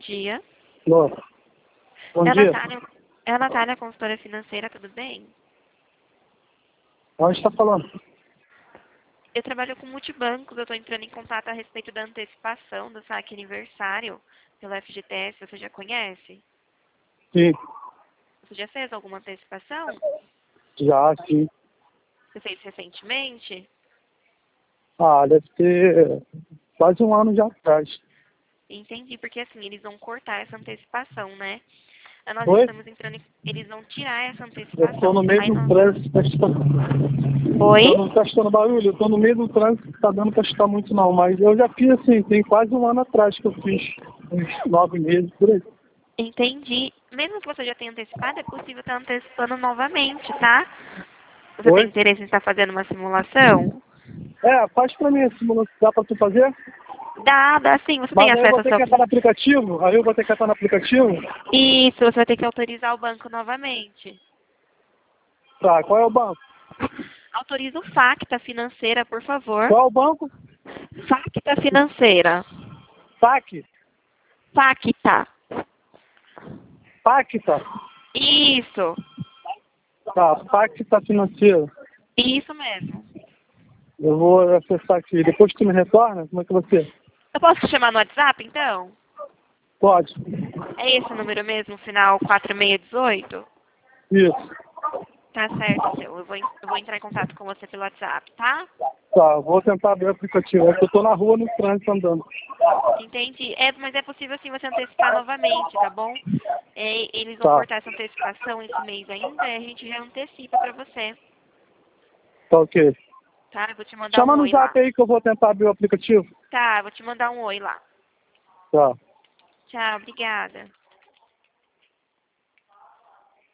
dia. Alô. Bom É a dia. Natália, é a Natália, consultora financeira, tudo bem? Onde está falando? Eu trabalho com multibancos, eu estou entrando em contato a respeito da antecipação do saque aniversário pelo FGTS, você já conhece? Sim. Você já fez alguma antecipação? Já, sim. Você fez recentemente? Ah, deve ter quase um ano já atrás. Entendi, porque assim, eles vão cortar essa antecipação, né? Aí nós Oi? estamos entrando, eles vão tirar essa Eu estou antecipação. no meio Aí do nós... trânsito, tá escutando. Oi? Tá escutando barulho? Eu estou no meio do trânsito, tá dando para escutar muito não, mas eu já fiz assim, tem quase um ano atrás que eu fiz, uns 9 meses, por aí. Entendi. Mesmo que você já tenha antecipado, é possível estar antecipando novamente, tá? Você tem Oi? interesse em estar fazendo uma simulação? Faz pra mim a simulação, dá pra tu fazer? Dá sim. Você tem Mas aí eu acesso vou ao ter seu... que entrar no aplicativo? Aí eu vou ter que entrar no aplicativo? Isso, você vai ter que autorizar o banco novamente. Tá, qual é o banco? Autoriza o Facta Financeira, por favor. Qual é o banco? Facta Financeira. TAC? Facta. Pacta? Isso. Tá, Pacta Financeiro. Isso mesmo. Eu vou acessar aqui. Depois tu me retorna? Como é que você? Eu posso te chamar no WhatsApp, então? Pode. É esse o número mesmo, final 4618? Isso. Tá certo, seu. Eu vou entrar em contato com você pelo WhatsApp, tá? Tá, vou tentar abrir o aplicativo. É que eu tô na rua no trânsito andando. Entendi. Mas é possível sim você antecipar novamente, tá bom? Eles vão Tá, cortar essa antecipação esse mês ainda e a gente já antecipa pra você, tá ok. tá? Eu vou te mandar Chama um no oi lá. zap aí que eu vou tentar abrir o aplicativo. Tá, eu vou te mandar um oi lá. Tá. Tchau, obrigada.